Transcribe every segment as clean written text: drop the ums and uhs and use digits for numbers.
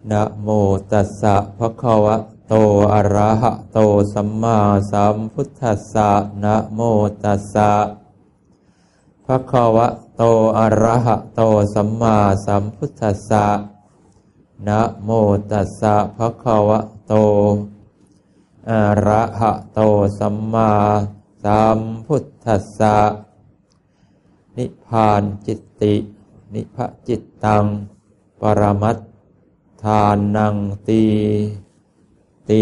นะโมตัสสะภะคะวะโตอะระหะโตสัมมาสัมพุทธัสสะนะโมตัสสะภะคะวะโตอะระหะโตสัมมาสัมพุทธัสสะนะโมตัสสะภะคะวะโตอะระหะโตสัมมาสัมพุทธัสสะนิพพานจิตตินิพพจิตตังปรมัตถานังตีติ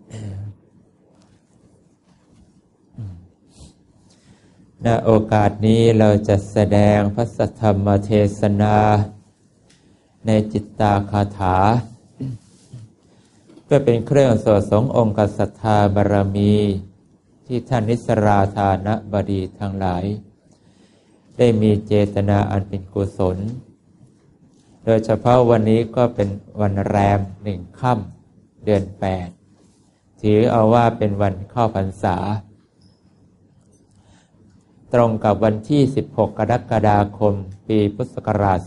ณโอกาสนี้เราจะแสดงพระสัทธรรมเทศนาในจิตตาคาถาเพื่อเป็นเครื่องสวดสงองค์ศรัทธาบารมีที่ท่านนิสราธานบดีทั้งหลายได้มีเจตนาอันเป็นกุศลโดยเฉพาะวันนี้ก็เป็นวันแรม1 ค่ำเดือน 8ถือเอาว่าเป็นวันเข้าพรรษาตรงกับวันที่16 กรกฎาคมปีพุทธศักราช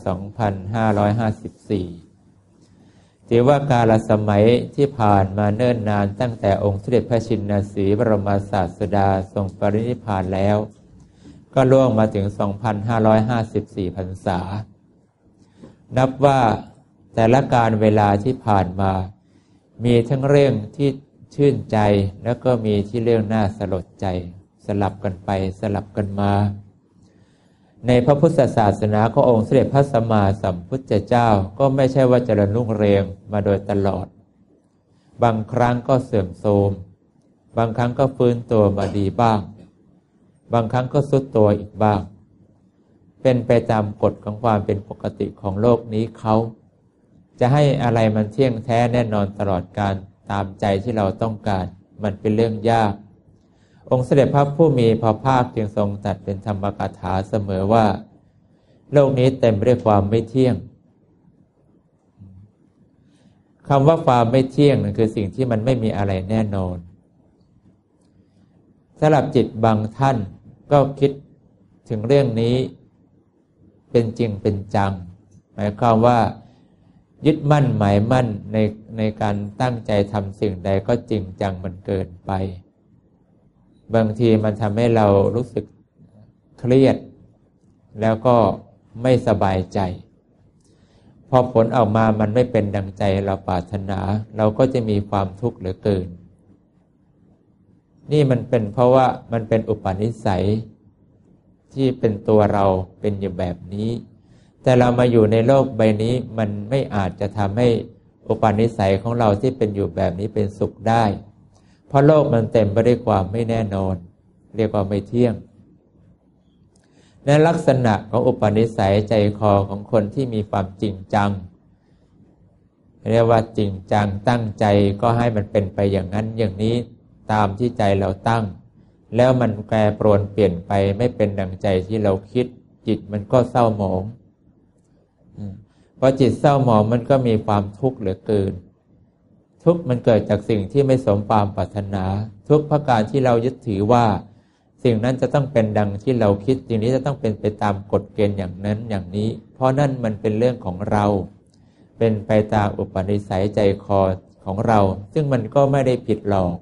2554ถือว่าการสมัยที่ผ่านมาเนิ่นนานตั้งแต่องค์สมเด็จพระชินสีห์บรมศาสดาทรงปรินิพพานแล้วก็ล่วงมาถึง 2,554 พรรษานับว่าแต่ละการเวลาที่ผ่านมามีทั้งเรื่องที่ชื่นใจแล้วก็มีที่เรื่องน่าสลดใจสลับกันไปสลับกันมาในพระพุทธศาสนาขององค์สมเด็จพระสัมมาสัมพุทธเจ้าก็ไม่ใช่ว่าเจริญรุ่งเรืองมาโดยตลอดบางครั้งก็เสื่อมโทรมบางครั้งก็ฟื้นตัวมาดีบ้างบางครั้งก็ทรุดตัวอีกบ้างเป็นไปตามกฎของความเป็นปกติของโลกนี้เขาจะให้อะไรมันเที่ยงแท้แน่นอนตลอดกาลตามใจที่เราต้องการมันเป็นเรื่องยากองค์เสด็จพระผู้มีพระภาคจึงทรงตรัสเป็นธรรมกถาเสมอว่าโลกนี้เต็มไปด้วยความไม่เที่ยงคำว่าความไม่เที่ยงนั่นคือสิ่งที่มันไม่มีอะไรแน่นอนสำหรับจิตบางท่านก็คิดถึงเรื่องนี้เป็นจริงเป็นจังหมายความว่ายึดมั่นหมายมั่นในการตั้งใจทำสิ่งใดก็จริงจังมันเกินไปบางทีมันทำให้เรารู้สึกเครียดแล้วก็ไม่สบายใจพอผลออกมามันไม่เป็นดังใจเราปรารถนาเราก็จะมีความทุกข์เหลือเกินนี่มันเป็นเพราะว่ามันเป็นอุปนิสัยที่เป็นตัวเราเป็นอยู่แบบนี้แต่เรามาอยู่ในโลกใบนี้มันไม่อาจจะทำให้อุปนิสัยของเราที่เป็นอยู่แบบนี้เป็นสุขได้เพราะโลกมันเต็มไปด้วยความไม่แน่นอนเรียกว่าไม่เที่ยงในลักษณะของอุปนิสัยใจคอของคนที่มีความจริงจังเรียกว่าจริงจังตั้งใจก็ให้มันเป็นไปอย่างนั้นอย่างนี้ตามที่ใจเราตั้งแล้วมันแปรปรวนเปลี่ยนไปไม่เป็นดังใจที่เราคิดจิตมันก็เศร้าหมองพอจิตเศร้าหมองมันก็มีความทุกข์เหลือเกินทุกข์มันเกิดจากสิ่งที่ไม่สมความปรารถนาทุกข์เพราะการที่เรายึดถือว่าสิ่งนั้นจะต้องเป็นดังที่เราคิดสิ่งนี้จะต้องเป็นไปตามกฎเกณฑ์อย่างนั้นอย่างนี้เพราะนั่นมันเป็นเรื่องของเราเป็นไปตามอุปนิสัยใจคอของเราซึ่งมันก็ไม่ได้ผิดหรอก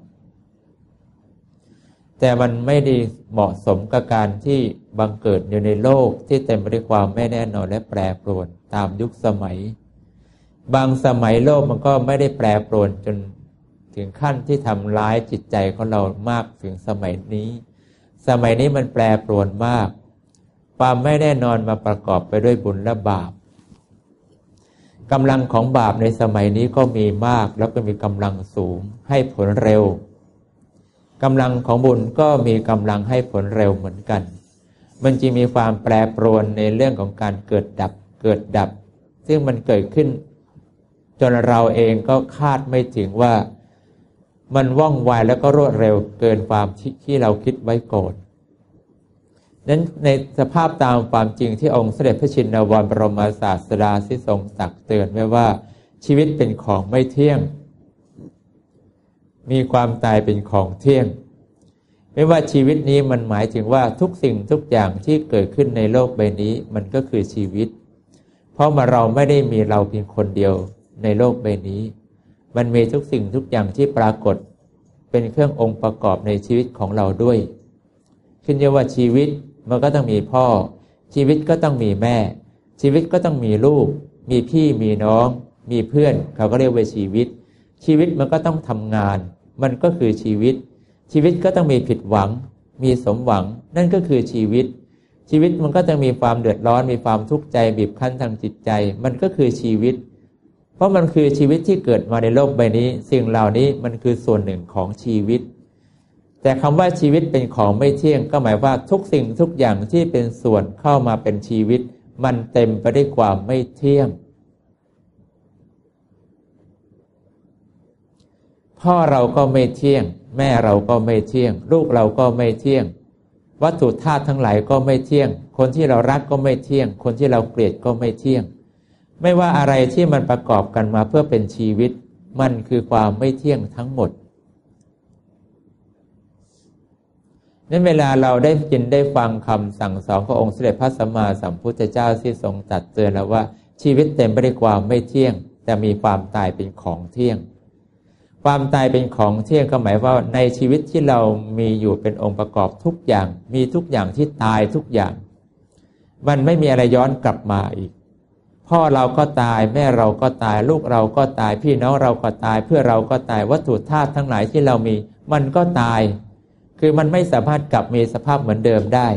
แต่มันไม่ได้เหมาะสมกับการที่บังเกิดอยู่ในโลกที่เต็มไปด้วยความไม่แน่นอนและแปรปรวนตามยุคสมัยบางสมัยโลกมันก็ไม่ได้แปรปรวนจนถึงขั้นที่ทำร้ายจิตใจของเรามากถึงสมัยนี้มันแปรปรวนมากความไม่แน่นอนมาประกอบไปด้วยบุญและบาปกำลังของบาปในสมัยนี้ก็มีมากแล้วก็มีกำลังสูงให้ผลเร็วกำลังของบุญก็มีกำลังให้ผลเร็วเหมือนกันมันจะมีความแปรปรวนในเรื่องของการเกิดดับซึ่งมันเกิดขึ้นจนเราเองก็คาดไม่ถึงว่ามันว่องไวแล้วก็รวดเร็วเกินความที่เราคิดไว้ก่อนนั้นในสภาพตามความจริงที่องค์เสด็จพระชินวรบรมศาสดาที่ทรงตักเตือนไว้ว่าชีวิตเป็นของไม่เที่ยงมีความตายเป็นของเที่ยงไม่ว่าชีวิตนี้มันหมายถึงว่าทุกสิ่งทุกอย่างที่เกิดขึ้นในโลกใบนี้มันก็คือชีวิตเพราะเราไม่ได้มีเราเพียงคนเดียวในโลกใบนี้มันมีทุกสิ่งทุกอย่างที่ปรากฏเป็นเครื่ององค์ประกอบในชีวิตของเราด้วยขึ้นอยู่ว่าชีวิตมันก็ต้องมีพ่อชีวิตก็ต้องมีแม่ชีวิตก็ต้องมีลูกมีพี่มีน้องมีเพื่อนเขาก็เรียกว่าชีวิตชีวิตมันก็ต้องทำงานมันก็คือชีวิตชีวิตก็ต้องมีผิดหวังมีสมหวังนั่นก็คือชีวิตชีวิตมันก็ต้องมีความเดือดร้อนมีความทุกข์ใจบีบคั้นทางจิตใจมันก็คือชีวิตเพราะมันคือชีวิตที่เกิดมาในโลกใบนี้สิ่งเหล่านี้มันคือส่วนหนึ่งของชีวิตแต่คำว่าชีวิตเป็นของไม่เที่ยงก็หมายว่าทุกสิ่งทุกอย่างที่เป็นส่วนเข้ามาเป็นชีวิตมันเต็มไปด้วยความไม่เที่ยงพ่อเราก็ไม่เที่ยงแม่เราก็ไม่เที่ยงลูกเราก็ไม่เที่ยงวัตถุธาตุทั้งหลายก็ไม่เที่ยงคนที่เรารักก็ไม่เที่ยงคนที่เราเกลียดก็ไม่เที่ยงไม่ว่าอะไรที่มันประกอบกันมาเพื่อเป็นชีวิตมันคือความไม่เที่ยงทั้งหมดนั้นเวลาเราได้ยินได้ฟังคำสั่งสอนขององค์สมเด็จพระสัมมาสัมพุทธเจ้าที่ทรงตรัสเตือนเราว่าชีวิตเต็มไปด้วยความไม่เที่ยงแต่มีความตายเป็นของเที่ยงความตายเป็นของเที่ยงก็หมายว่าในชีวิตที่เรามีอยู่เป็นองค์ประกอบทุกอย่างมีทุกอย่างที่ตายทุกอย่างมันไม่มีอะไรย้อนกลับมาอีกพ่อเราก็ตายแม่เราก็ตายลูกเราก็ตายพี่น้องเราก็ตายเพื่อนเราก็ตายวัตถุธาตุทั้งหลายที่เรามีมันก็ตายคือมันไม่สามารถกลับมีสภาพเหมือนเดิมได้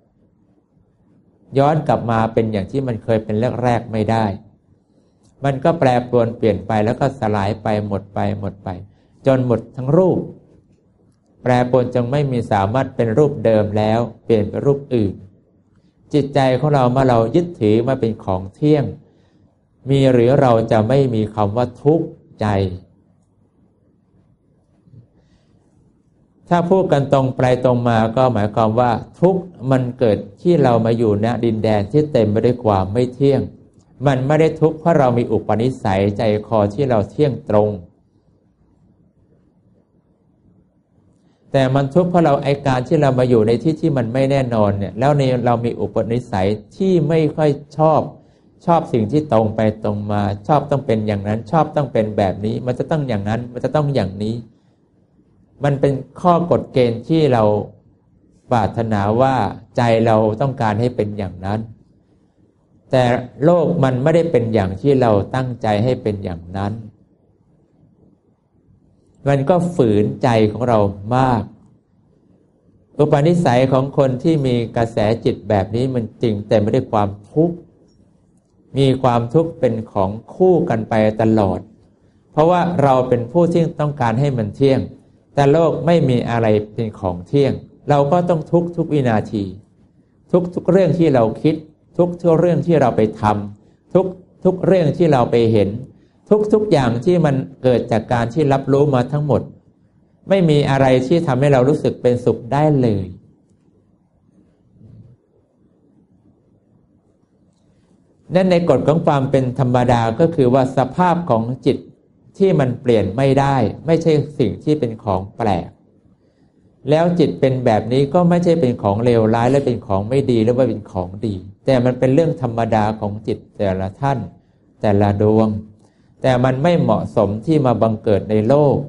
ย้อนกลับมาเป็นอย่างที่มันเคยเป็นแรกๆไม่ได้มันก็แปรปรวนเปลี่ยนไปแล้วก็สลายไปหมดไปจนหมดทั้งรูปแปรปรวนจนไม่มีสามารถเป็นรูปเดิมแล้วเปลี่ยนเป็นรูปอื่นจิตใจของเราเมื่อเรายึดถือมาเป็นของเที่ยงมีหรือเราจะไม่มีคำว่าทุกข์ใจถ้าพูดกันตรงไปตรงมาก็หมายความว่าทุกข์มันเกิดที่เรามาอยู่ณดินแดนที่เต็มไปด้วยความไม่เที่ยงมันไม่ได้ทุกข์เพราะเรามีอุปนิสัยใจคอที่เราเที่ยงตรงแต่มันทุกข์เพราะเราไอการที่เรามาอยู่ในที่ที่มันไม่แน่นอนเนี่ยแล้วในเรามีอุปนิสัยที่ไม่ค่อยชอบสิ่งที่ตรงไปตรงมาชอบต้องเป็นอย่างนั้นชอบต้องเป็นแบบนี้มันจะต้องอย่างนั้นมันจะต้องอย่างนี้มันเป็นข้อกฎเกณฑ์ที่เราปรารถนาว่าใจเราต้องการให้เป็นอย่างนั้นแต่โลกมันไม่ได้เป็นอย่างที่เราตั้งใจให้เป็นอย่างนั้นมันก็ฝืนใจของเรามากอุปนิสัยของคนที่มีกระแสจิตแบบนี้มันจริงแต่ไม่ได้ความทุกข์มีความทุกข์เป็นของคู่กันไปตลอดเพราะว่าเราเป็นผู้ที่ต้องการให้มันเที่ยงแต่โลกไม่มีอะไรเป็นของเที่ยงเราก็ต้องทุกข์ทุกวินาทีทุกเรื่องที่เราคิดทุกเรื่องที่เราไปทำทุกเรื่องที่เราไปเห็นทุกอย่างที่มันเกิดจากการที่รับรู้มาทั้งหมดไม่มีอะไรที่ทำให้เรารู้สึกเป็นสุขได้เลยนั่นในกฎของความเป็นธรรมดาก็คือว่าสภาพของจิตที่มันเปลี่ยนไม่ได้ไม่ใช่สิ่งที่เป็นของแปลกแล้วจิตเป็นแบบนี้ก็ไม่ใช่เป็นของเลวร้ายและเป็นของไม่ดีหรือว่าเป็นของดีแต่มันเป็นเรื่องธรรมดาของจิตแต่ละท่านแต่ละดวงแต่มันไม่เหมาะสมที่มาบังเกิดในโลก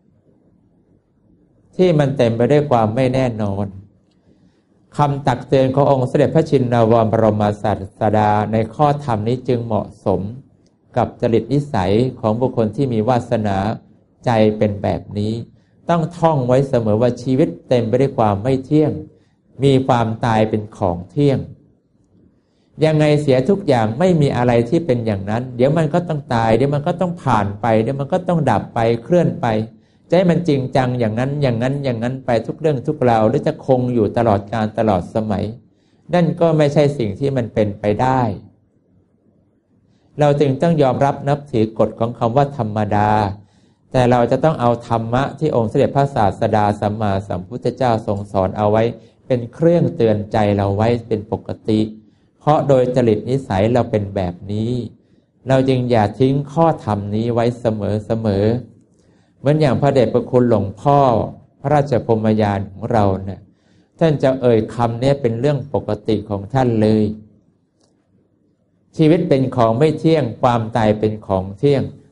ที่มันเต็มไปด้วยความไม่แน่นอนคำตักเตือนขององค์เสด็จพระชินวรบรมศาสดาในข้อธรรมนี้จึงเหมาะสมกับจริตนิสัยของบุคคลที่มีวาสนาใจเป็นแบบนี้ต้องท่องไว้เสมอว่าชีวิตเต็มไปด้วยความไม่เที่ยงมีความตายเป็นของเที่ยงยังไงเสียทุกอย่างไม่มีอะไรที่เป็นอย่างนั้นเดี๋ยวมันก็ต้องตายเดี๋ยวมันก็ต้องผ่านไปเดี๋ยวมันก็ต้องดับไปเคลื่อนไปจะให้มันจริงจังอย่างนั้นไปทุกเรื่องทุกราวหรือจะคงอยู่ตลอดกาลตลอดสมัยนั่นก็ไม่ใช่สิ่งที่มันเป็นไปได้เราจึงต้องยอมรับนับถือกฎของคำว่าธรรมดาแต่เราจะต้องเอาธรรมะที่องค์สมเด็จพระศาสดาสัมมาสัมพุทธเจ้าทรงสอนเอาไว้เป็นเครื่องเตือนใจเราไว้เป็นปกติเพราะโดยจริตนิสัยเราเป็นแบบนี้เราจึงอย่าทิ้งข้อธรรมนี้ไว้เสมอเหมือนอย่างพระเดชพระคุณหลวงพ่อพระราชพรหมยานของเราเนี่ยท่านจะเอ่ยคำนี้เป็นเรื่องปกติของท่านเลยชีวิตเป็นของไม่เที่ยงความตายเป็นของเที่ยง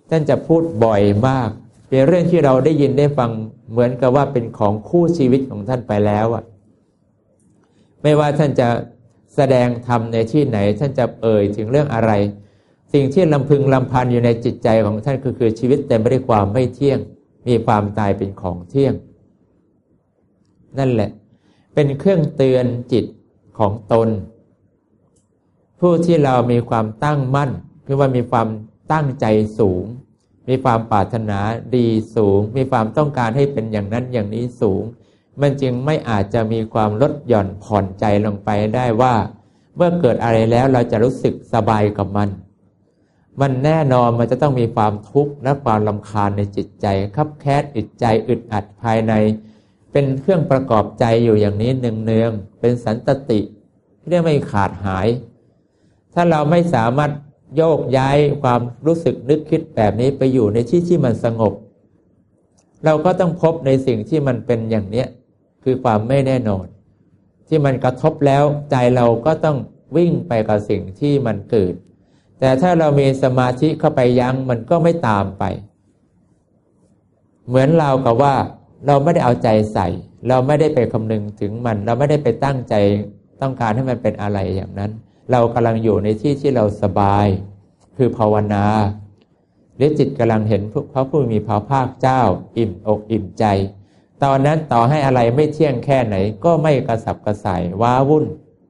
ท่านจะพูดบ่อยมากเป็นเรื่องที่เราได้ยินได้ฟังเหมือนกับว่าเป็นของคู่ชีวิตของท่านไปแล้วอ่ะไม่ว่าท่านจะแสดงธรรมในที่ไหนท่านจะเอ่ยถึงเรื่องอะไรสิ่งที่ลำพึงลำพันอยู่ในจิตใจของท่านก็คือชีวิตเต็มไปด้วยความไม่เที่ยงมีความตายเป็นของเที่ยงนั่นแหละเป็นเครื่องเตือนจิตของตนผู้ที่เรามีความตั้งมั่นคือว่ามีความตั้งใจสูงมีความปรารถนาดีสูงมีความต้องการให้เป็นอย่างนั้นอย่างนี้สูงมันจึงไม่อาจจะมีความลดหย่อนผ่อนใจลงไปได้ว่าเมื่อเกิดอะไรแล้วเราจะรู้สึกสบายกับมันแน่นอนมันจะต้องมีความทุกข์และความรำคาญในจิตใจคับแค้นอึดใจอึดอัดภายในเป็นเครื่องประกอบใจอยู่อย่างนี้เนืองๆเป็นสันตติที่ไม่ขาดหายถ้าเราไม่สามารถโยกย้ายความรู้สึกนึกคิดแบบนี้ไปอยู่ในที่มันสงบเราก็ต้องพบในสิ่งที่มันเป็นอย่างเนี้ยคือความไม่แน่นอนที่มันกระทบแล้วใจเราก็ต้องวิ่งไปกับสิ่งที่มันเกิดแต่ถ้าเรามีสมาธิเข้าไปยั้งมันก็ไม่ตามไปเหมือนเรากับว่าเราไม่ได้เอาใจใส่เราไม่ได้ไปคำนึงถึงมันเราไม่ได้ไปตั้งใจต้องการให้มันเป็นอะไรอย่างนั้นเรากำลังอยู่ในที่ที่เราสบายคือภาวนาหรือจิตกำลังเห็นพระผู้มีพระภาคเจ้าอิ่มอกอิ่มใจตอนนั้นต่อให้อะไรไม่เที่ยงแค่ไหนก็ไม่กระสับกระส่ายว้าวุ่น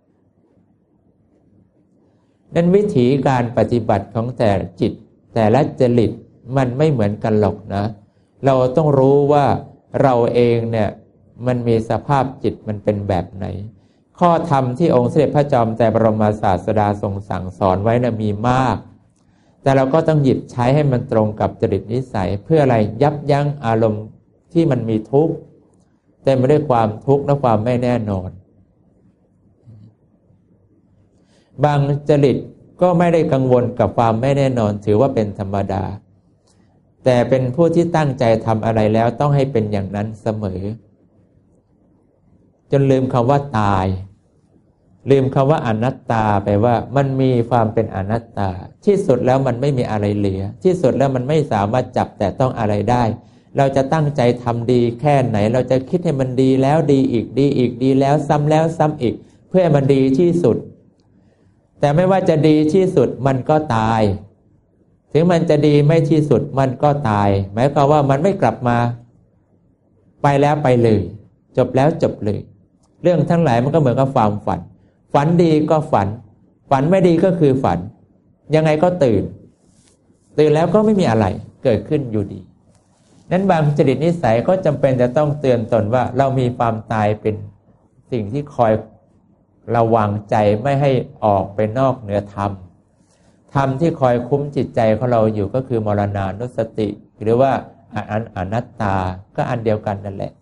นั้นวิธีการปฏิบัติของแต่จิตแต่ละจริตมันไม่เหมือนกันหรอกนะเราต้องรู้ว่าเราเองเนี่ยมันมีสภาพจิตมันเป็นแบบไหนข้อธรรมที่องค์สมเด็จพระจอมไตรบรมศาสดาทรงสั่งสอนไว้นะมีมากแต่เราก็ต้องหยิบใช้ให้มันตรงกับจริตนิสัยเพื่ออะไรยับยั้งอารมณ์ที่มันมีทุกข์เต็มไปด้วยความทุกข์และความไม่แน่นอนบางจริตก็ไม่ได้กังวลกับความไม่แน่นอนถือว่าเป็นธรรมดาแต่เป็นผู้ที่ตั้งใจทำอะไรแล้วต้องให้เป็นอย่างนั้นเสมอจนลืมคำว่าตายลืมคำว่าอนัตตาไปว่ามันมีความเป็นอนัตตาที่สุดแล้วมันไม่มีอะไรเหลือที่สุดแล้วมันไม่สามารถจับแต่ต้องอะไรได้เราจะตั้งใจทำดีแค่ไหนเราจะคิดให้มันดีแล้วดีอีกดีอีกดีแล้วซ้ำอีกเพื่อให้มันดีที่สุดแต่ไม่ว่าจะดีที่สุดมันก็ตายถึงมันจะดีไม่ที่สุดมันก็ตายหมายความว่ามันไม่กลับมาไปแล้วไปเลยจบแล้วจบเลยเรื่องทั้งหลายมันก็เหมือนกับความฝันฝันดีก็ฝันฝันไม่ดีก็คือฝันยังไงก็ตื่นแล้วก็ไม่มีอะไรเกิดขึ้นอยู่ดีนั้นบางจริตนิสัยก็จำเป็นจะต้องเตือนตนว่าเรามีความตายเป็นสิ่งที่คอยระวังใจไม่ให้ออกไปนอกเหนือธรรมที่คอยคุ้มจิตใจของเราอยู่ก็คือมรณานุสติหรือว่าอนัตตาก็อันเดียวกันนั่นแหละ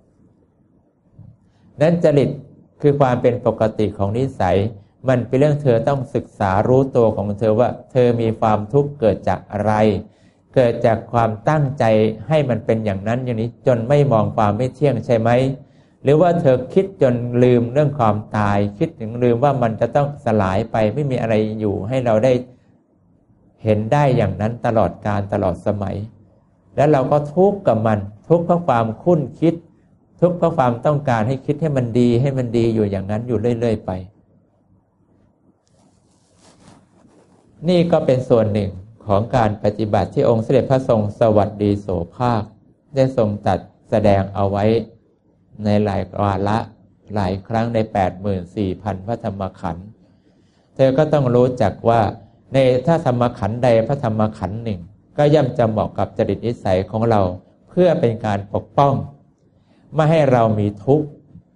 นั้นจริตคือความเป็นปกติของนิสัยมันเป็นเรื่องเธอต้องศึกษารู้ตัวของเธอว่าเธอมีความทุกข์เกิดจากอะไรเกิดจากความตั้งใจให้มันเป็นอย่างนั้นอย่างนี้จนไม่มองความไม่เที่ยงใช่ไหมหรือว่าเธอคิดจนลืมเรื่องความตายคิดถึงลืมว่ามันจะต้องสลายไปไม่มีอะไรอยู่ให้เราได้เห็นได้อย่างนั้นตลอดกาลตลอดสมัยแล้วเราก็ทุกข์กับมันทุกข์เพราะความคุ้นคิดทุกข์เพราะความต้องการให้คิดให้มันดีอยู่อย่างนั้นอยู่เรื่อยๆไปนี่ก็เป็นส่วนหนึ่งของการปฏิบัติที่องค์สมเด็จพระทรงสวัสดีโสภาคได้ทรงตัดแสดงเอาไว้ในหลายวาระหลายครั้งใน 84,000 พระธรรมขันธ์เธอก็ต้องรู้จักว่าในถ้าธรรมขันธ์ใดพระธรรมขันธ์หนึ่งก็ย่อมจะเหมาะกับจริตนิสัยของเราเพื่อเป็นการปกป้องไม่ให้เรามีทุกข์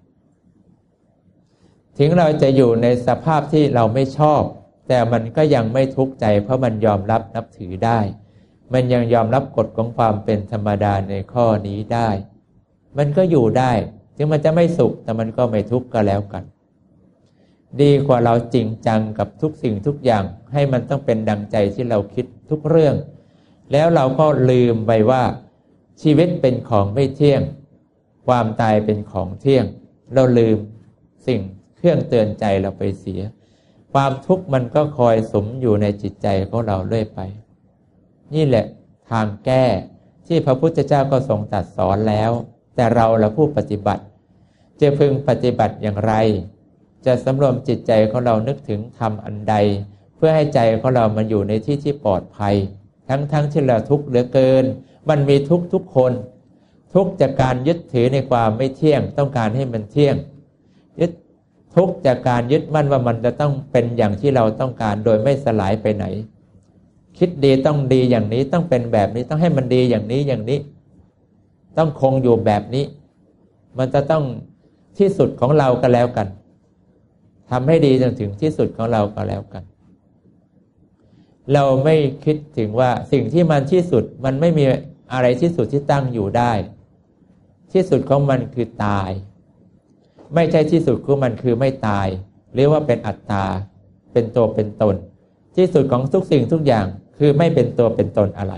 ถึงเราจะอยู่ในสภาพที่เราไม่ชอบแต่มันก็ยังไม่ทุกข์ใจเพราะมันยอมรับนับถือได้มันยังยอมรับกฎของความเป็นธรรมดาในข้อนี้ได้มันก็อยู่ได้ถึงมันจะไม่สุขแต่มันก็ไม่ทุกข์ก็แล้วกันดีกว่าเราจริงจังกับทุกสิ่งทุกอย่างให้มันต้องเป็นดังใจที่เราคิดทุกเรื่องแล้วเราก็ลืมไปว่าชีวิตเป็นของไม่เที่ยงความตายเป็นของเที่ยงเราลืมสิ่งเครื่องเตือนใจเราไปเสียความทุกข์มันก็คอยสมอยู่ในจิตใจของเราเรื่อยไปนี่แหละทางแก้ที่พระพุทธเจ้าก็ทรงตรัสสอนแล้วแต่เราละผู้ปฏิบัติจะพึงปฏิบัติอย่างไรจะสำรวมจิตใจของเรานึกถึงธรรมอันใดเพื่อให้ใจของเรามาอยู่ในที่ที่ปลอดภัยทั้งที่เราทุกข์เหลือเกินมันมีทุกคนทุกข์จากการยึดถือในความไม่เที่ยงต้องการให้มันเที่ยงยึดทุกข์จากการยึดมั่นว่ามันจะต้องเป็นอย่างที่เราต้องการโดยไม่สลายไปไหนคิดดีต้องดีอย่างนี้ต้องเป็นแบบนี้ต้องให้มันดีอย่างนี้ต้องคงอยู่แบบนี้มันจะต้องที่สุดของเราก็แล้วกันทำให้ดีจนถึงที่สุดของเราก็แล้วกันเราไม่คิดถึงว่าสิ่งที่มันที่สุดมันไม่มีอะไรที่สุดที่ตั้งอยู่ได้ที่สุดของมันคือตายไม่ใช่ที่สุดของมันคือไม่ตายหรือว่าเป็นอัตตาเป็นตัวเป็นตนที่สุดของทุกสิ่งทุกอย่างคือไม่เป็นตัวเป็นตนอะไร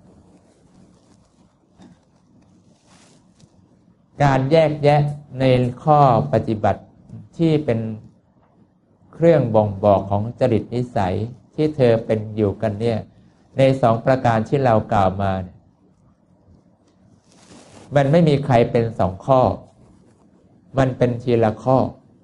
การแยกแยะในข้อปฏิบัติที่เป็นเครื่องบ่งบอกของจริตนิสัยที่เธอเป็นอยู่กันเนี่ยใน2ประการที่เรากล่าวมามันไม่มีใครเป็น2ข้อมันเป็นทีละข้อ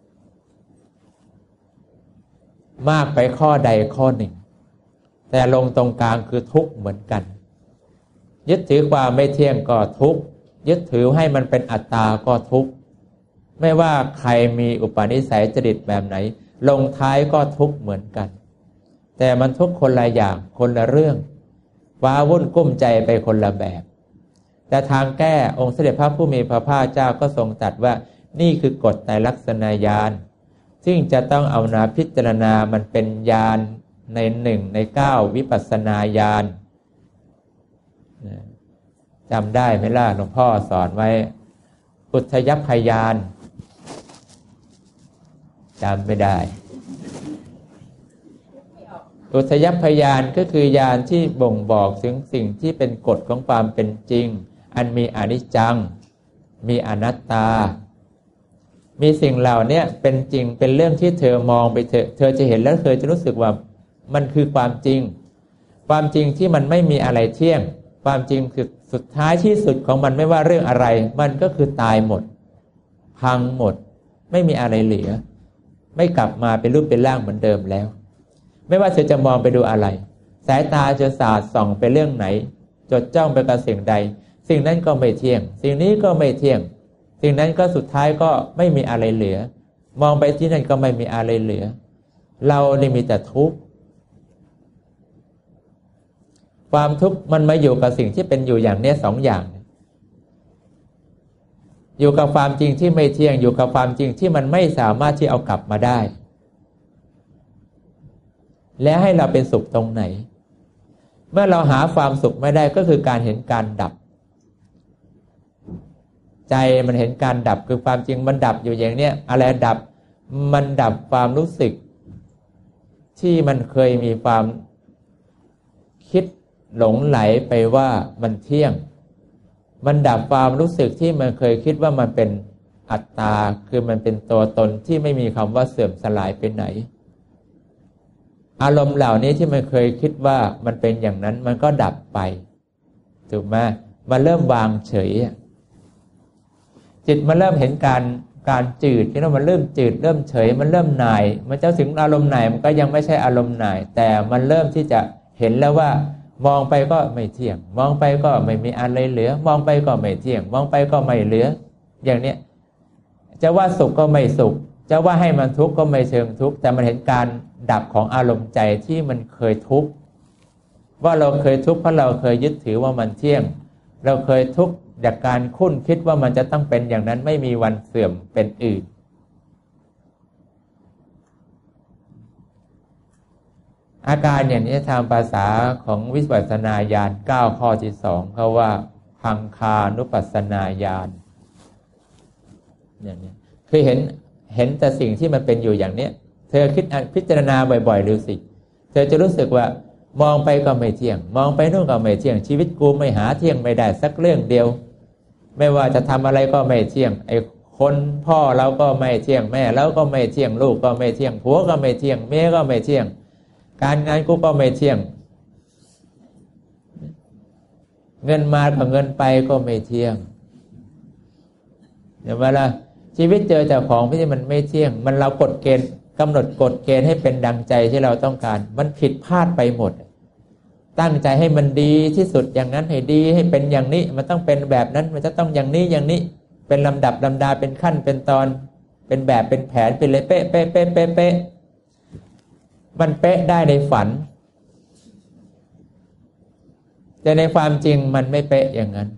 มากไปข้อใดข้อหนึ่งแต่ลงตรงกลางคือทุกข์เหมือนกันยึดถือความไม่เที่ยงก็ทุกข์ยึดถือให้มันเป็นอัตตาก็ทุกข์ไม่ว่าใครมีอุปนิสัยจริตแบบไหนลงท้ายก็ทุกข์เหมือนกันแต่มันทุกข์คนละอย่างคนละเรื่องว้าวุ่นกุ้มใจไปคนละแบบแต่ทางแก้องค์สมเด็จพระผู้มีพระภาคเจ้าก็ทรงตรัสว่านี่คือกฎไตรลักษณญาณซึ่งจะต้องเอามาพิจารณามันเป็นญาณใน1ใน9วิปัสสนาญาณจำได้ไหมล่ะหลวงพ่อสอนไว้อุทยัพพยานจำไม่ได้อุทยัพพยานก็คือญาณที่บ่งบอกถึงสิ่งที่เป็นกฎของความเป็นจริงอันมีอนิจจังมีอนัตตามีสิ่งเหล่านี้เป็นจริงเป็นเรื่องที่เธอมองไปเธอจะเห็นแล้วเธอจะรู้สึกว่ามันคือความจริงความจริงที่มันไม่มีอะไรเที่ยงความจริงคือสุดท้ายที่สุดของมันไม่ว่าเรื่องอะไรมันก็คือตายหมดพังหมดไม่มีอะไรเหลือไม่กลับมาเป็นรูปเป็นร่างเหมือนเดิมแล้วไม่ว่าเธอจะมองไปดูอะไรสายตาจะสาดส่องไปเรื่องไหนจดจ้องไปกับสิ่งใดสิ่งนั้นก็ไม่เที่ยงสิ่งนี้ก็ไม่เที่ยงสิ่งนั้นก็สุดท้ายก็ไม่มีอะไรเหลือมองไปที่นั่นก็ไม่มีอะไรเหลือเรานี่มีแต่ทุกข์ความทุกข์มันมาอยู่กับสิ่งที่เป็นอยู่อย่างนี้2อย่างอยู่กับความจริงที่ไม่เที่ยงอยู่กับความจริงที่มันไม่สามารถที่เอากลับมาได้และให้เราเป็นสุขตรงไหนเมื่อเราหาความสุขไม่ได้ก็คือการเห็นการดับใจมันเห็นการดับคือความจริงมันดับอยู่อย่างเนี้ยอะไรดับมันดับความรู้สึกที่มันเคยมีความคิดหลงไหลไปว่ามันเที่ยงมันดับความรู้สึกที่มันเคยคิดว่ามันเป็นอัตตาคือมันเป็นตัวตนที่ไม่มีคำว่าเสื่อมสลายไปไหนอารมณ์เหล่านี้ที่มันเคยคิดว่ามันเป็นอย่างนั้นมันก็ดับไปถูกไหมมันเริ่มวางเฉยจิตมันเริ่มเห็นการจืดที่เรามันเริ่มจืดเริ่มเฉยมันเริ่มหน่ายมันจะถึงอารมณ์หน่ายมันก็ยังไม่ใช่อารมณ์หน่ายแต่มันเริ่มที่จะเห็นแล้วว่ามองไปก็ไม่เที่ยงมองไปก็ไม่มีอะไรเหลือมองไปก็ไม่เที่ยงมองไปก็ไม่เหลืออย่างเนี้ยจะว่าสุขก็ไม่สุขจะว่าให้มันทุกข์ก็ไม่เชิงทุกข์แต่มันเห็นการดับของอารมณ์ใจที่มันเคยทุกข์ว่าเราเคยทุกข์เพราะเราเคยยึดถือว่ามันเที่ยงเราเคยทุกข์จากการคุ้นคิดว่ามันจะต้องเป็นอย่างนั้นไม่มีวันเสื่อมเป็นอื่นอาการอย่างนี้ทางภาษาของวิปัสสนาญาณ9ข้อที่2เขาว่าพังคานุปัสสนาญาณอย่างนี้คือเห็นแต่สิ่งที่มันเป็นอยู่อย่างนี้เธอคิดพิจารณาบ่อยๆดูสิเธอจะรู้สึกว่ามองไปก็ไม่เที่ยงมองไปนู่นก็ไม่เที่ยงชีวิตกูไม่หาเที่ยงไม่ได้สักเรื่องเดียวไม่ว่าจะทำอะไรก็ไม่เที่ยงไอ้คนพ่อเราก็ไม่เที่ยงแม่เราก็ไม่เที่ยงลูกก็ไม่เที่ยงผัวก็ไม่เที่ยงเมียก็ไม่เที่ยงการงานกูก็ไม่เที่ยงเงินมากับเงินไปก็ไม่เที่ยงเห็นไหมล่ะชีวิตเจอแต่ของที่มันไม่เที่ยงมันเรากฎเกณฑ์กำหนดกฎเกณฑ์ให้เป็นดังใจที่เราต้องการมันผิดพลาดไปหมดตั้งใจให้มันดีที่สุดอย่างนั้นให้ดีให้เป็นอย่างนี้มันต้องเป็นแบบนั้นมันจะต้องอย่างนี้อย่างนี้เป็นลำดับลำดาเป็นขั้นเป็นตอนเป็นแบบเป็นแผนเป็นเลยเป๊ะเป๊ะเป๊ะเป๊ะเป๊ะมันเป๊ะได้ในฝันแต่ในความจริงมันไม่เป๊ะอย่างนั้น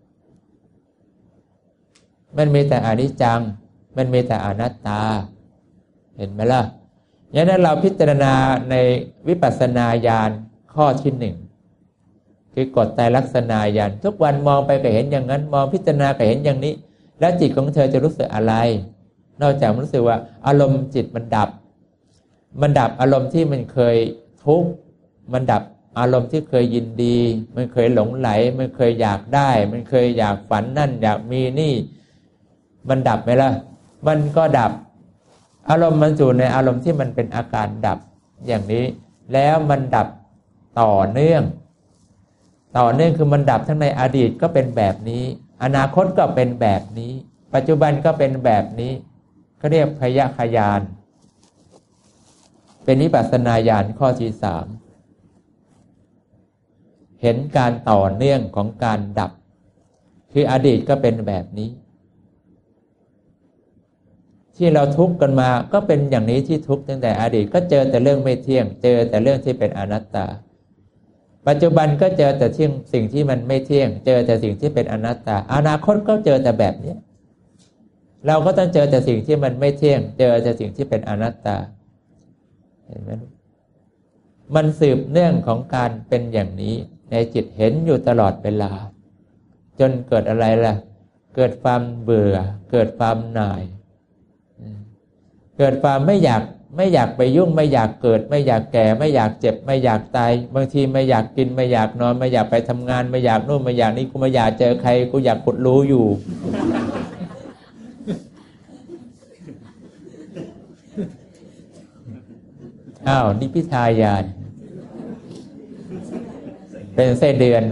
มันมีแต่อนิจจังมันมีแต่อนัตตาเห็นไหมล่ะอย่างนั้นเราพิจารณาในวิปัสสนาญาณข้อที่หนึ่งคือกฎไตรลักษณญาณทุกวันมองไปก็เห็นอย่างนั้นมองพิจารณาก็เห็นอย่างนี้แล้วจิตของเธอจะรู้สึกอะไรนอกจากรู้สึกว่าอารมณ์จิตมันดับอารมณ์ที่มันเคยทุกข์มันดับอารมณ์ที่เคยยินดีมันเคยหลงไหลมันเคยอยากได้มันเคยอยากฝันนั่นอยากมีนี่มันดับไหมล่ะมันก็ดับอารมณ์มันอยู่ในอารมณ์ที่มันเป็นอาการดับอย่างนี้แล้วมันดับต่อเนื่องคือมันดับทั้งในอดีตก็เป็นแบบนี้อนาคตก็เป็นแบบนี้ปัจจุบันก็เป็นแบบนี้ก็เรียกพยคญาณเป็นวิปัสสนาญาณข้อที่3เห็นการต่อเนื่องของการดับคืออดีตก็เป็นแบบนี้ที่เราทุกข์กันมาก็เป็นอย่างนี้ที่ทุกข์ตั้งแต่อดีตก็เจอแต่เรื่องไม่เที่ยงเจอแต่เรื่องที่เป็นอนัตตาปัจจุบันก็เจอแต่สิ่งที่มันไม่เที่ยงเจอแต่สิ่งที่เป็นอนัตตาอนาคตก็เจอแต่แบบนี้เราก็ต้องเจอแต่สิ่งที่มันไม่เที่ยงเจอแต่สิ่งที่เป็นอนัตตาเห็นไหมมันสืบเนื่องของการเป็นอย่างนี้ในจิตเห็นอยู่ตลอดเวลาจนเกิดอะไรล่ะเกิดความเบื่อเกิดความหน่ายเกิดความไม่อยากไปยุ่งไม่อยากเกิดไม่อยากแก่ไม่อยากเจ็บไม่อยากตายบางทีไม่อยากกินไม่อยากนอนไม่อยากไปทำงานไม่อยากนู่นไม่อยากนี่กูไม่อยากเจอใครกูอยากขุดรู้อยู่อ้าวนี่พิทายานเป็นไส้เดือน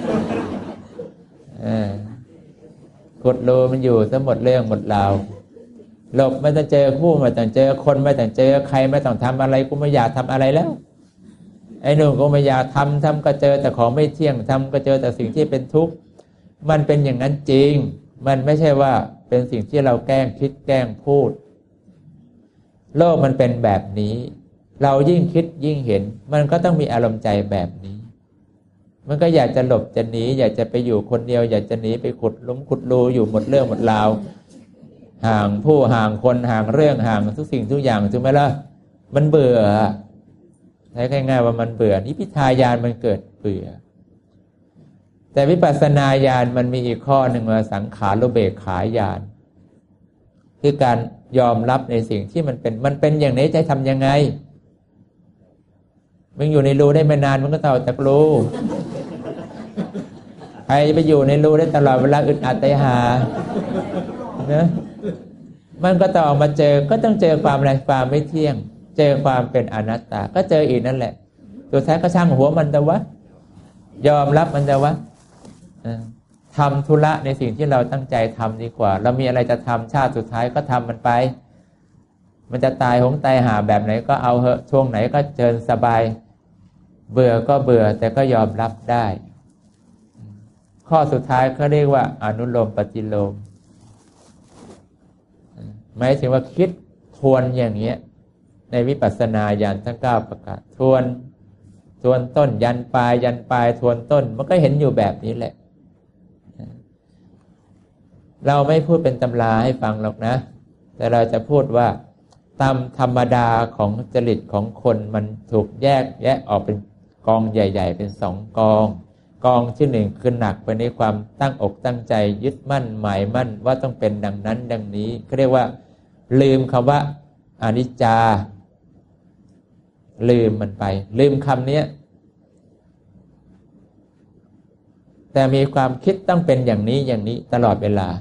ขุดรู้มันอยู่ซะหมดเรื่องหมดราวหลบไม่ต้องเจอผู้ไม่ต้องเจอคนไม่ต้องเจอใครไม่ต้องทำอะไรกูไม่อยากทำอะไรแล้วไอ้หนุ่มก็ไม่อยากทำก็เจอแต่ของไม่เที่ยงทำก็เจอแต่สิ่งที่เป็นทุกข์มันเป็นอย่างนั้นจริงมันไม่ใช่ว่าเป็นสิ่งที่เราแกล้งคิดแกล้งพูดโลกมันเป็นแบบนี้เรายิ่งคิดยิ่งเห็นมันก็ต้องมีอารมณ์ใจแบบนี้มันก็อยากจะหลบจะหนีอยากจะไปอยู่คนเดียวอยากจะหนีไปขุดหลุมขุดรูอยู่หมดเรื่องหมดราวห่างผู้ห่างคนห่างเรื่องห่างทุกสิ่งทุกอย่างถูกไหมล่ะมันเบื่อใช้ง่ายๆว่ามันเบื่อนิพพิทายานมันเกิดเบื่อแต่วิปัสสนาญาณมันมีอีกข้อหนึ่งว่าสังขารุเบกขาญาณคือการยอมรับในสิ่งที่มันเป็นอย่างนี้จะทำยังไงมึงอยู่ในรูได้ไม่นานมันก็ต่อจากรูใครไปอยู่ในรูได้ตลอดเวลาอึดอัดใจหานะมันก็ต้องออกมาเจอก็ต้องเจอความอะไรความไม่เที่ยงเจอความเป็นอนัตตาก็เจออีกนั่นแหละสุดท้ายก็ช่างหัวมันแต่ว่ายอมรับมันแต่ว่าทำธุระในสิ่งที่เราตั้งใจทำดีกว่าเรามีอะไรจะทำชาติสุดท้ายก็ทำมันไปมันจะตายหงตายหาแบบไหนก็เอาเหอะช่วงไหนก็เชิญสบายเบื่อก็เบื่อแต่ก็ยอมรับได้ข้อสุดท้ายเขาเรียกว่าอนุโลมปฏิโลมหมายถึงว่าคิดทวนอย่างเงี้ยในวิปัสสนาญาณทั้ง9ประการทวนต้นยันปลายทวนต้นมันก็เห็นอยู่แบบนี้แหละเราไม่พูดเป็นตำราให้ฟังหรอกนะแต่เราจะพูดว่าตามธรรมดาของจริตของคนมันถูกแยกออกเป็นกองใหญ่ๆเป็น2กองที่1คือหนักไปในความตั้งอกตั้งใจยึดมั่นหมายมั่นว่าต้องเป็นดังนั้นดังนี้เขาเรียกว่าลืมคำว่าอนิจจาลืมมันไปลืมคำนี้แต่มีความคิดต้องเป็นอย่างนี้ตลอดเวลา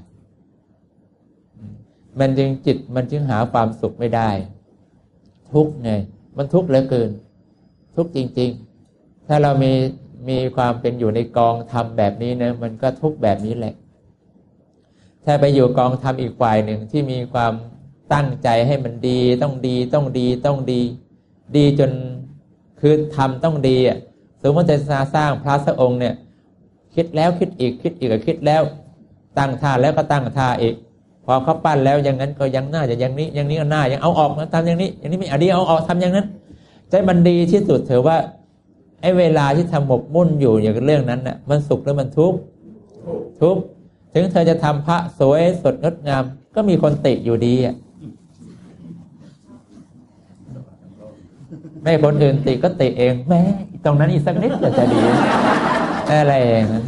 มันจึงจิตมันจึงหาความสุขไม่ได้ทุกข์ไงมันทุกข์เหลือเกินทุกข์จริงๆถ้าเรามีความเป็นอยู่ในกองธรรมแบบนี้นะมันก็ทุกข์แบบนี้แหละถ้าไปอยู่กองธรรมอีกฝ่ายหนึ่งที่มีความตั้งใจให้มันดีต้องดีต้องดีต้องดีดีจนคือทำต้องดีอ่ะสมมติจะสร้างพระสักองค์เนี่ยคิดแล้วคิดอีกคิดอีกก็คิดแล้วตั้งท่าแล้วก็ตั้งท่าอีกพอเขาปั้นแล้วอย่างนั้นก็ยังหน้าจะอย่างนี้อย่างนี้ก็หน้ายังเอาออกมาทำอย่างนี้อย่างนี้ไม่เอาดีเอาออกทำอย่างนั้นใจมันดีที่สุดเถอะว่าไอ้เวลาที่ทำหมกมุ่นอยู่อย่างเรื่องนั้นน่ะมันสุขหรือมันทุกข์ทุกข์ถึงเธอจะทำพระสวยสดงดงามก็มีคนติอยู่ดีอ่ะไม่คนอื่นติก็ติเองแม้ตรงนั้นอีกสักนิดจะดีอะไรอย่างนั้น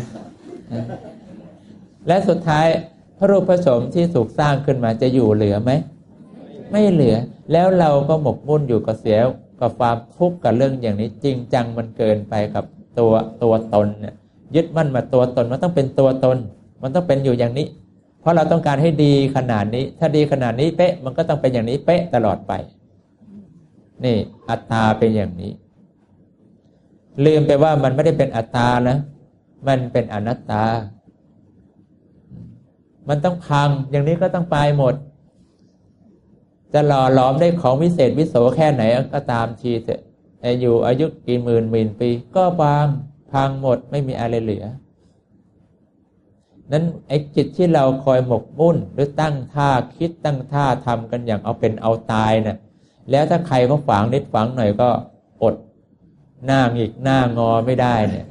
และสุดท้ายพระรูปพระโฉมที่ถูกสร้างขึ้นมาจะอยู่เหลือไหมไม่เหลือแล้วเราก็หมกมุ่นอยู่กับเสียกับความทุกข์กับเรื่องอย่างนี้จริงจังมันเกินไปกับตัวตนเนี่ยยึดมั่นมาตัวตนมันต้องเป็นตัวตนมันต้องเป็นอยู่อย่างนี้เพราะเราต้องการให้ดีขนาดนี้ถ้าดีขนาดนี้เป๊ะมันก็ต้องเป็นอย่างนี้เป๊ะตลอดไปนี่อัตตาเป็นอย่างนี้ลืมไปว่ามันไม่ได้เป็นอัตตานะมันเป็นอนัตตามันต้องพังอย่างนี้ก็ต้องไปหมดจะหล่อหลอมได้ของวิเศษวิโสแค่ไหนก็ตามทีเถอะอยู่อายุกี่หมื่นปีก็พังหมดไม่มีอะไรเหลือนั้นไอ้จิตที่เราคอยหมกมุ่นหรือตั้งท่าคิดตั้งท่าทำกันอย่างเอาเป็นเอาตายน่ะแล้วถ้าใครเขาฝังนิดฝังหน่อยก็อดหน้าหงิกหน้างอไม่ได้เนี่ย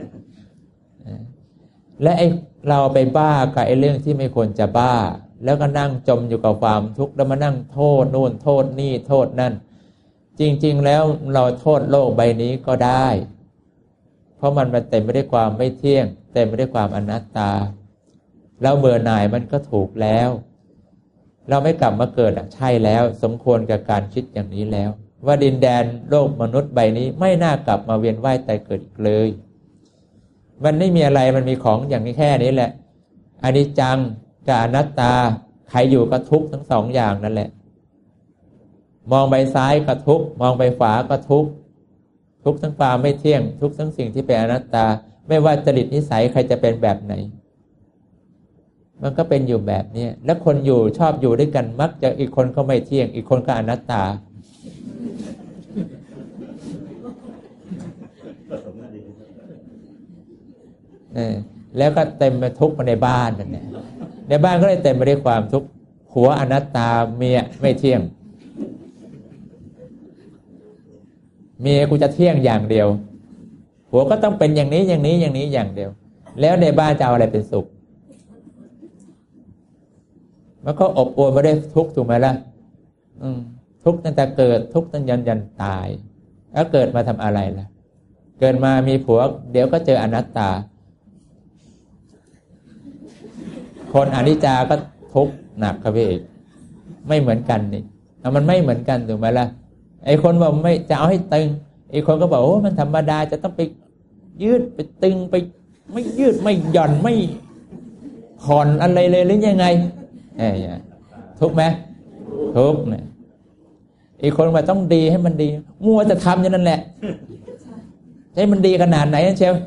และไอ้เราไปบ้ากับไอ้เรื่องที่ไม่ควรจะบ้าแล้วก็นั่งจมอยู่กับความทุกข์แล้วมานั่งโทษนู่นโทษนี่โทษนั่นจริงๆแล้วเราโทษโลกใบนี้ก็ได้เพราะมันเต็มไปด้วยความไม่เที่ยงเต็มไปด้วยความอนัตตาเราเบื่อหน่ายมันก็ถูกแล้วเราไม่กลับมาเกิดใช่แล้วสมควรกับการคิดอย่างนี้แล้วว่าดินแดนโลกมนุษย์ใบนี้ไม่น่ากลับมาเวียนว่ายตายเกิดอีกเลยมันไม่มีอะไรมันมีของอย่างนี้แค่นี้แหละอนิจจังกับอนัตตาใครอยู่ก็ทุกข์ทั้งสองอย่างนั่นแหละมองไปซ้ายก็ทุกข์มองไปขวาก็ทุกข์ทุกข์ทั้งความไม่เที่ยงทุกข์ทั้งสิ่งที่เป็นอนัตตาไม่ว่าจริตนิสัยใครจะเป็นแบบไหนมันก็เป็นอยู่แบบนี้แล้วคนอยู่ชอบอยู่ด้วยกันมักจะอีกคนก็ไม่เที่ยงอีกคนก็อนัตตาแล้วก็เต็มไปทุกข์มาในบ้านนั่นแหละในบ้านก็เลยเต็มไปด้วยความทุกข์ผัวอนัตตาเมียไม่เที่ยงเมียกูจะเที่ยงอย่างเดียวผัวก็ต้องเป็นอย่างนี้อย่างนี้อย่างนี้อย่างเดียวแล้วในบ้านจะเอาอะไรเป็นสุขมันก็อบอวลมาด้วยทุกข์ถูกไหมล่ะทุกข์ตั้งแต่เกิดทุกข์ตั้งยันตายแล้วเกิดมาทำอะไรล่ะเกิดมามีผัวเดี๋ยวก็เจออนัตตาคนอนิจจาก็ทุกข์หนักครับพี่เอกไม่เหมือนกันนี่มันไม่เหมือนกันถูกไหมล่ะไอ้คนบอกไม่จะเอาให้ตึงไอ้คนก็บอกโอ้มันธรรมดาจะต้องไปยืดไปตึงไปไม่ยืดไม่หย่อนไม่ผ่อนอะไรเลยหรือยังไงทุกข์ไหมทุกข์เนี่ยอีกคนว่าต้องดีให้มันดีมัวจะทำอย่างนั้นแหละให้มันดีขนาดไหนนั่นเชียว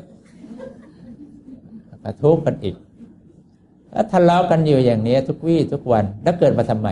ก็ทุกข์กันอีกแล้วทะเลาะกันอยู่อย่างนี้ทุกวี่ทุกวันแล้วเกิดมาทำไม